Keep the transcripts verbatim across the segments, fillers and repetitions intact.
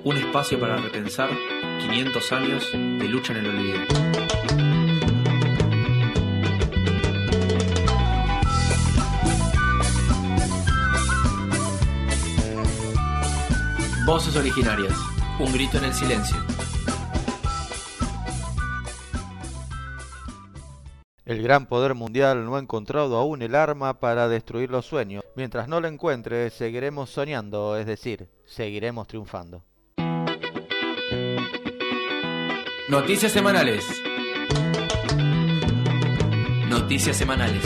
Un espacio para repensar quinientos años de lucha en el olvido. Voces originarias. Un grito en el silencio. El gran poder mundial no ha encontrado aún el arma para destruir los sueños. Mientras no lo encuentre, seguiremos soñando, es decir, seguiremos triunfando. Noticias semanales. Noticias semanales.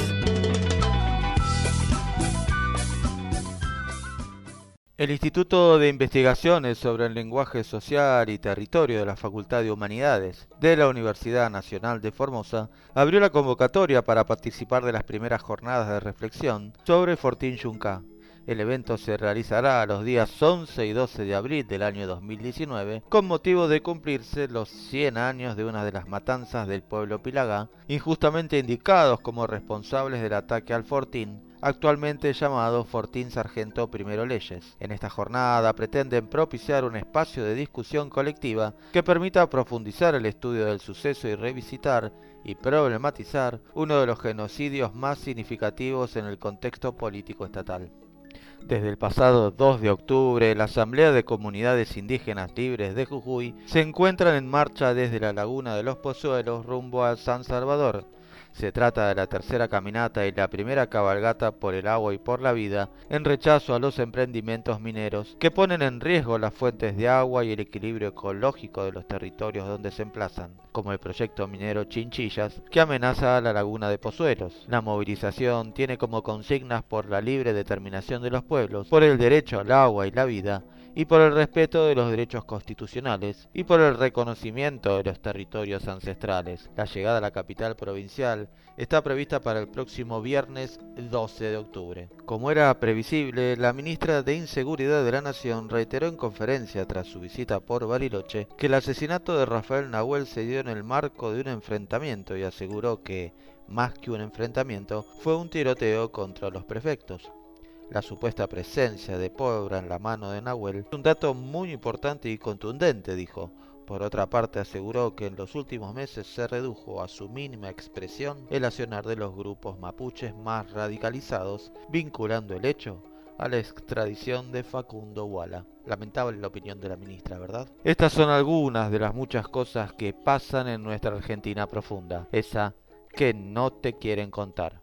El Instituto de Investigaciones sobre el Lenguaje Social y Territorio de la Facultad de Humanidades de la Universidad Nacional de Formosa abrió la convocatoria para participar de las primeras jornadas de reflexión sobre Fortín Yunca. El evento se realizará los días once y doce de abril del año dos mil diecinueve con motivo de cumplirse los cien años de una de las matanzas del pueblo Pilagá, injustamente indicados como responsables del ataque al Fortín, actualmente llamado Fortín Sargento Primero Leyes. En esta jornada pretenden propiciar un espacio de discusión colectiva que permita profundizar el estudio del suceso y revisitar y problematizar uno de los genocidios más significativos en el contexto político estatal. Desde el pasado dos de octubre, la Asamblea de Comunidades Indígenas Libres de Jujuy se encuentran en marcha desde la Laguna de los Pozuelos rumbo a San Salvador. Se trata de la tercera caminata y la primera cabalgata por el agua y por la vida en rechazo a los emprendimientos mineros que ponen en riesgo las fuentes de agua y el equilibrio ecológico de los territorios donde se emplazan, como el proyecto minero Chinchillas que amenaza a la Laguna de Pozuelos. La movilización tiene como consignas por la libre determinación de los pueblos, por el derecho al agua y la vida, y por el respeto de los derechos constitucionales y por el reconocimiento de los territorios ancestrales. La llegada a la capital provincial está prevista para el próximo viernes doce de octubre. Como era previsible, la ministra de Inseguridad de la Nación reiteró en conferencia tras su visita por Bariloche que el asesinato de Rafael Nahuel se dio en el marco de un enfrentamiento y aseguró que, más que un enfrentamiento, fue un tiroteo contra los prefectos. La supuesta presencia de pólvora en la mano de Nahuel es un dato muy importante y contundente, dijo. Por otra parte, aseguró que en los últimos meses se redujo a su mínima expresión el accionar de los grupos mapuches más radicalizados, vinculando el hecho a la extradición de Facundo Wala. Lamentable la opinión de la ministra, ¿verdad? Estas son algunas de las muchas cosas que pasan en nuestra Argentina profunda, esa que no te quieren contar.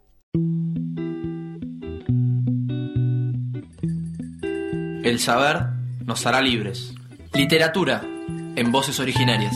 El saber nos hará libres. Literatura en voces originarias.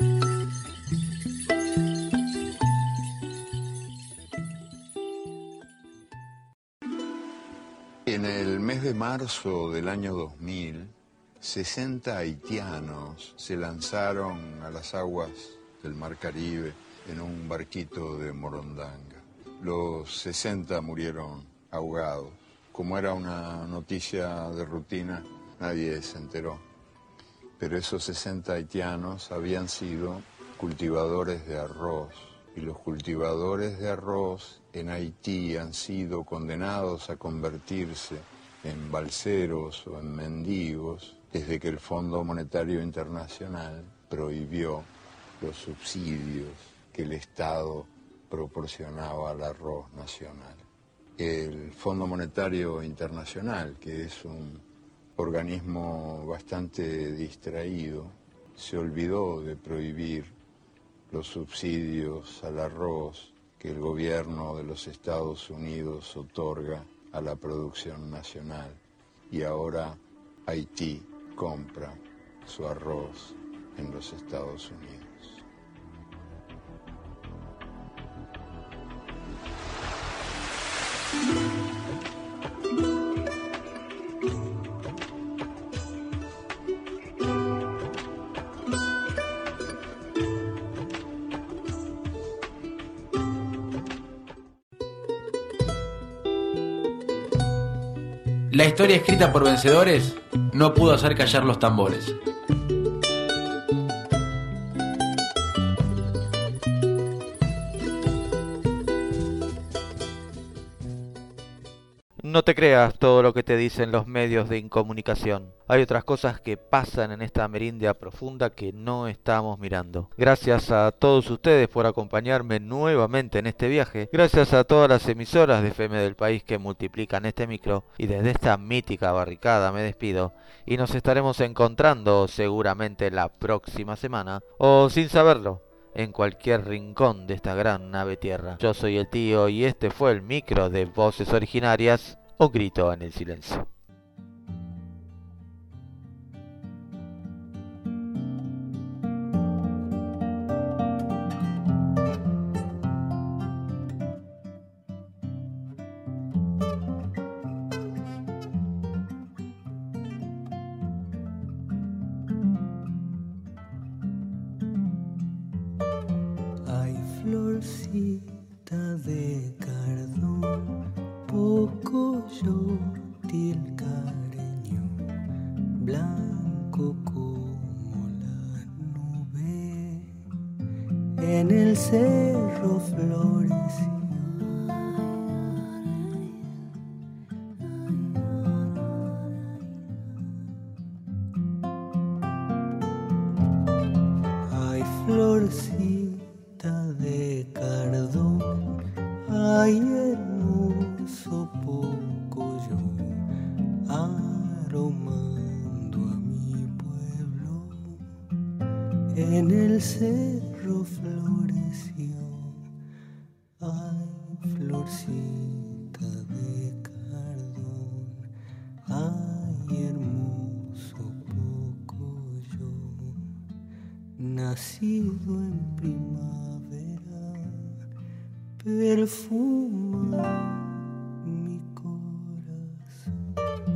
En el mes de marzo del año dos mil, sesenta haitianos se lanzaron a las aguas del Mar Caribe en un barquito de Morondanga. Los sesenta murieron ahogados. Como era una noticia de rutina, nadie se enteró. Pero esos sesenta haitianos habían sido cultivadores de arroz. Y los cultivadores de arroz en Haití han sido condenados a convertirse en balseros o en mendigos desde que el Fondo Monetario Internacional prohibió los subsidios que el Estado proporcionaba al arroz nacional. El Fondo Monetario Internacional, que es un organismo bastante distraído, se olvidó de prohibir los subsidios al arroz que el gobierno de los Estados Unidos otorga a la producción nacional. Y ahora Haití compra su arroz en los Estados Unidos. La historia escrita por vencedores no pudo hacer callar los tambores. No te creas todo lo que te dicen los medios de incomunicación. Hay otras cosas que pasan en esta amerindia profunda que no estamos mirando. Gracias a todos ustedes por acompañarme nuevamente en este viaje. Gracias a todas las emisoras de F M del país que multiplican este micro. Y desde esta mítica barricada me despido. Y nos estaremos encontrando seguramente la próxima semana. O sin saberlo, en cualquier rincón de esta gran nave tierra. Yo soy el tío y este fue el micro de Voces Originarias, o Grito en el Silencio. Florcita de cardón, poco yótil careño, blanco como la nube, en el cerro floreció. Ay, florcita de cardón, ay, hermoso poco yo, aromando a mi pueblo, en el cerro floreció. Ay, florcita de cardón, ay, hermoso poco yo, nacido en primavera, perfuma mi corazón.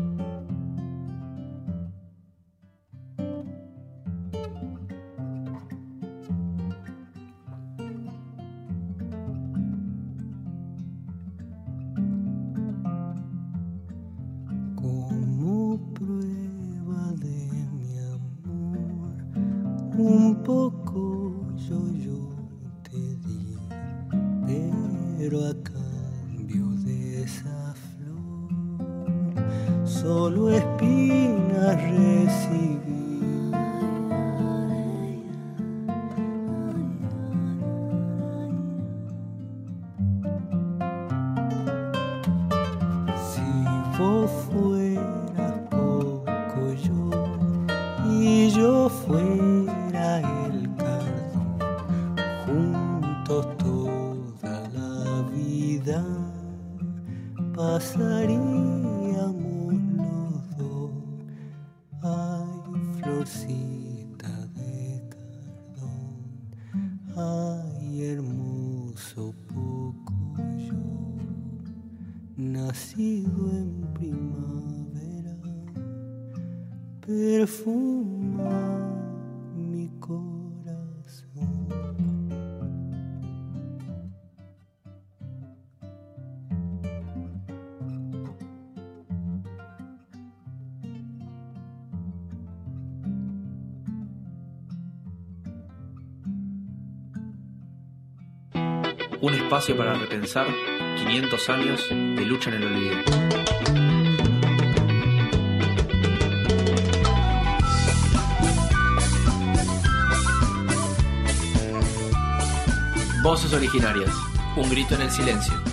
Como prueba de mi amor, un poco yo, yo te di, pero a cambio de esa flor, solo espinas recibí. Si vos fueras poco yo y yo fuera el cardón, juntos toda la vida pasaríamos los dos. Ay, florcita de cardón, ay, hermoso poco yo, nacido en primavera, perfuma mi corazón. Un espacio para repensar quinientos años de lucha en el olvido. Voces Originarias. Un grito en el silencio.